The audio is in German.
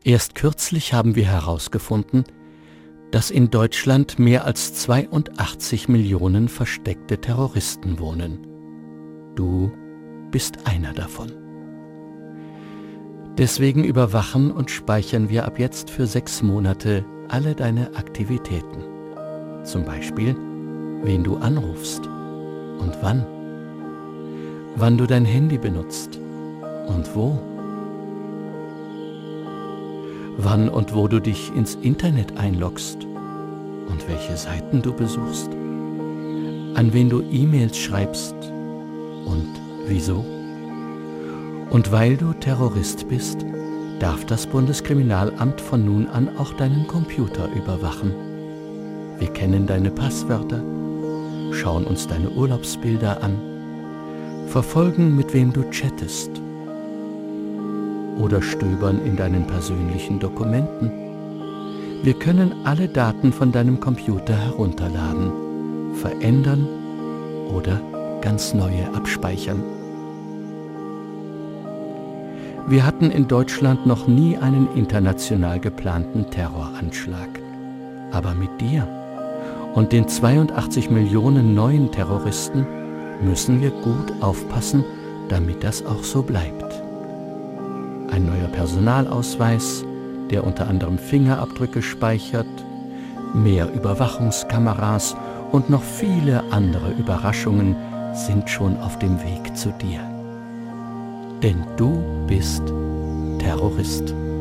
Erst kürzlich haben wir herausgefunden, dass in Deutschland mehr als 82 Millionen versteckte Terroristen wohnen. Du bist einer davon. Deswegen überwachen und speichern wir ab jetzt für 6 Monate alle deine Aktivitäten. Zum Beispiel, wen du anrufst und wann. Wann du dein Handy benutzt und wo. Wann und wo du dich ins Internet einloggst und welche Seiten du besuchst. An wen du E-Mails schreibst und wieso. Und weil du Terrorist bist, darf das Bundeskriminalamt von nun an auch deinen Computer überwachen. Wir kennen deine Passwörter, schauen uns deine Urlaubsbilder an, verfolgen, mit wem du chattest oder stöbern in deinen persönlichen Dokumenten. Wir können alle Daten von deinem Computer herunterladen, verändern oder ganz neue abspeichern. Wir hatten in Deutschland noch nie einen international geplanten Terroranschlag. Aber mit dir und den 82 Millionen neuen Terroristen müssen wir gut aufpassen, damit das auch so bleibt. Ein neuer Personalausweis, der unter anderem Fingerabdrücke speichert, mehr Überwachungskameras und noch viele andere Überraschungen sind schon auf dem Weg zu dir. Denn du bist Terrorist.